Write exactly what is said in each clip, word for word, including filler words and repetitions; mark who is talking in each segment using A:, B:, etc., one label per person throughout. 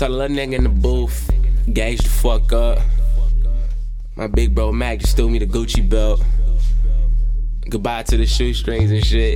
A: So the little nigga in the booth, gauge the fuck up. My big bro Mac just threw me the Gucci belt. Goodbye to the shoestrings and shit.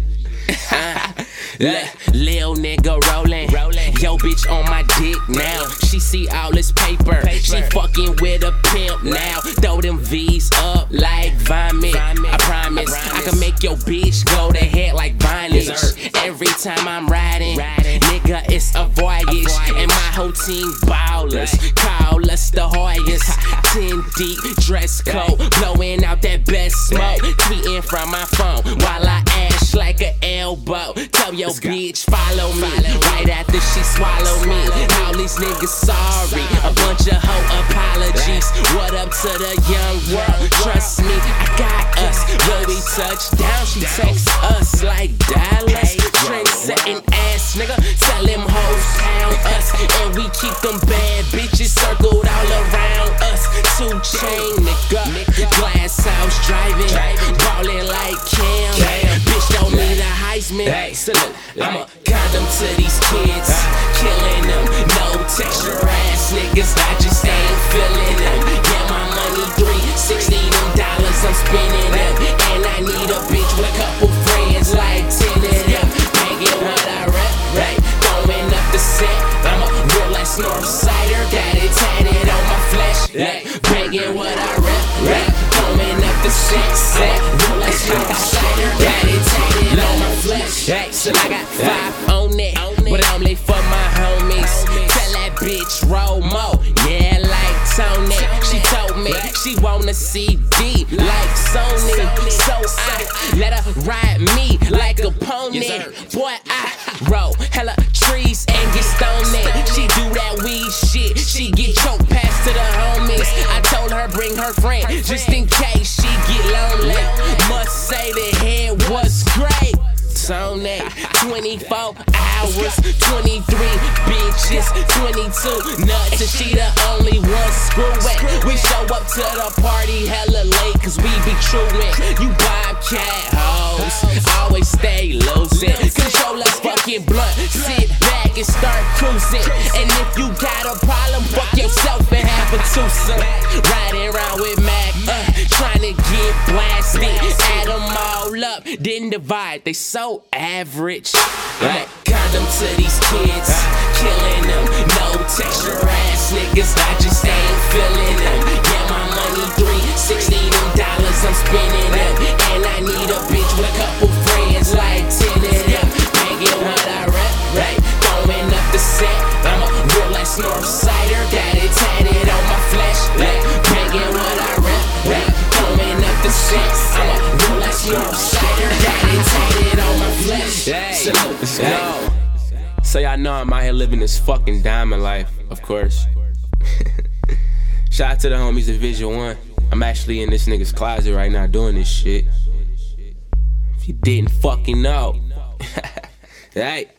B: Yeah. Lil nigga rollin', rollin'. Yo bitch on my dick now. She see all this paper. paper. She fucking with a pimp now. Throw them V's up like vomit. vomit. I promise I, promise I can make your bitch go to head like bondage. Every time I'm riding, riding, nigga it's a voyage. a voyage. And my whole team ballers, right. Call us the Hoyas. Ten deep dress code, blowing out that best smoke. Tweeting from my phone while I ash like an elbow. Tell your bitch follow me, right after she swallow me. All these niggas sorry, a bunch of hoe apologies. What up to the young world? Trust me, I got us. When we touch down, she texts us like Dallas. Trend setting ass nigga, tell them hoes pound us. And we keep them bad bitches circled all around us. Two chain nigga, glass house driving, ballin' like Cam. Bitch don't need a Heisman. So look, I'm a condom to these kids, killing them. No texture ass niggas, I just ain't feeling them. Yeah, my money three sixty, them dollars I'm spending them. And I need a bitch with a couple friends like ten of them. Banging what I rep, right? Throwing up the set. I'm a real ass Northsider, got it tatted on my flesh. Like, banging what I rep, right? Throwing up the set, set. Real ass Northsider, got it tatted on my flesh. Hey, so I got five on it, but I'm late for my homies. Tell that bitch roll mo, yeah, like Tony. She told me she want a C D like Sony, so I let her ride me like a pony. Boy, I roll hella trees and get stoned. She do that weed shit, she get choked past to the homies. I told her bring her friend, just in case she get lonely. Must say the head was great. Sony, twenty-four hours, twenty-three bitches, twenty-two nuts, and she the only one screwing. We show up to the party hella late, cause we be truing. You bobcat hoes, always stay losing. Control us fucking blunt, sit back and start cruising. And if you got a problem, fuck yourself and have a twosome. Riding around with Mac, uh, trying to get blasted. Add them all up, then divide, they so average. Like condom to these kids, killing them. No texture ass niggas, I just ain't feeling them. Yeah, my money three sixty, them dollars I'm spending them. And I need a bitch with a couple friends like ten of them. Banging what I rep, right? Throwing up the set. I'm a real ass Northsider, got it tatted on my flesh. Like banging what I rep, right? Throwing up the set. I'm a real ass Northsider, got it tatted on my flesh.
A: Hey, let's go. So y'all know I'm out here living this fucking diamond life, of course. Shout out to the homies at Visual One. I'm actually in this nigga's closet right now doing this shit. If you didn't fucking know. Hey.